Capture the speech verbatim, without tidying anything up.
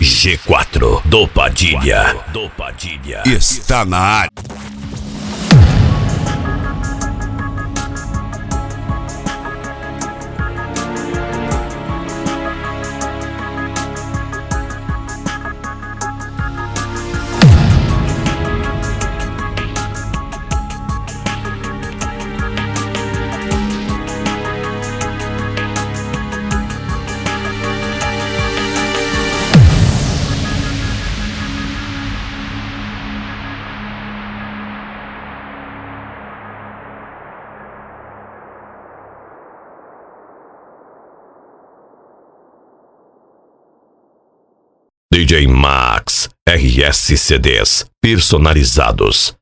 G quatro do Padilha. Do Padilha. Está na área. D J Max R S C Ds personalizados.